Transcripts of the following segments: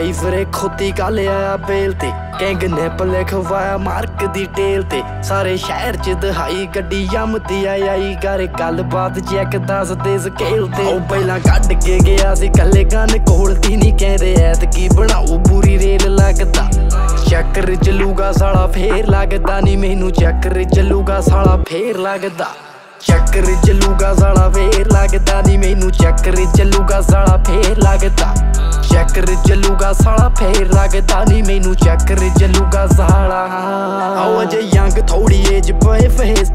पाई फिरे खोती कल आया बेल ते गैंग ने लिखवाया मार्क दी टेल ते सारे शहर च दहाई गड्डी यमदी आई कर गल बात चैक दस दे स्केल ते ओ पहला कड के गया सी कल्ले गन कोलती नहीं कहंदे ऐतकी बनाओ पूरी रेल लगदा चक्कर चलूगा साला फेर लगदा नी मैनू चक्कर चलूगा साला फेर लगदा चक्कर चलूगा साला फेर लगदा नी मैनू चक्कर चलूगा साला फेर लगदा चक्कर चलूगा साला फेर लगदा नी मैनू चक्कर चलूगा साला आओ अजे यंग थोड़ी एज पे फेस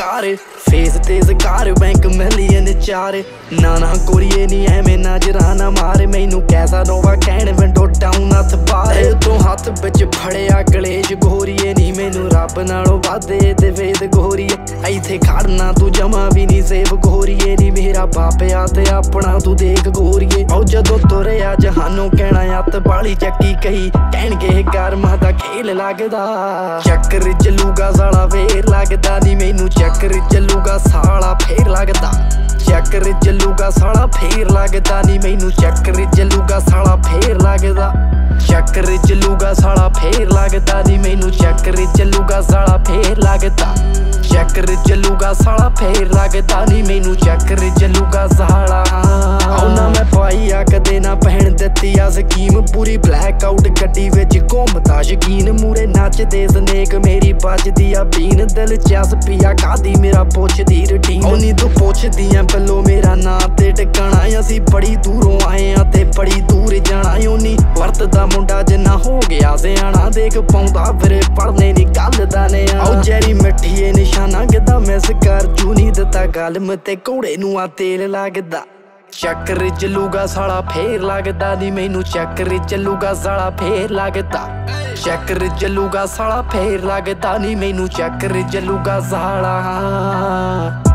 ते कार बैंक मिलियन चार ना कोरिए नी एवें नजराना मार मैनू कैसा नोवा कहण विंडो डाउन हथ बार तो हथ विच फड़िया गलेश गोरीए नी मैनू रब नालों वादे ते वेद गोरीए इत्थे खड़ना तू जमा भी नी सेव गोरीए नी मेरा बापिया ते अपना तू देख गोरीए ओ जदों तुरिया जहानों कहना अत बाली चक्की कही कहणगे गर्मा दा खेल लगदा चक्कर चलूगा साला फेर लगदा नी मैनू चक्कर चलूगा साला फेर लगदा चक्कर चलूगा साला फेर लगदा नी मैनू चक्कर चलूगा साला फेर लगदा चक्कर चलूगा साला फेर लगदा नी मैनू चक्कर चलूगा साला फेर लगदा चक्कर चलूगा साला फेर लगदा नी मैनू चक्कर चलूगा साला औना मैं पाई आ कदे ना पहन दित्ती आ स्कीम पूरी ब्लैक आउट गड्डी विच घुमदा शकीन मूरे नचदे स्नेक मेरी बजदी आ बीन दिलचस्पी आ कादी मेरा पुछदी रूटीन ओनी तू पुछदियां पल्लो मेरा नां ते टकाना असीं बड़ी दूरों आए आ ते बड़ी दूर जाना ओनी वरतदा मुंडा जिन्ना हो गया सियाना देख पाउंदा फिरे पढ़ने नी गल दा ने आओ जैरी मिठीए निशाना किदा मिस कर जू नी दित्ता गल मते घोड़े नू आ तेल लगदा चक्कर चलूगा साला फेर लगदा नी मैनू चक्कर चलूगा साला फेर लगदा चक्कर चलूगा साला फेर लगदा नी मैनू चक्कर चलूगा साला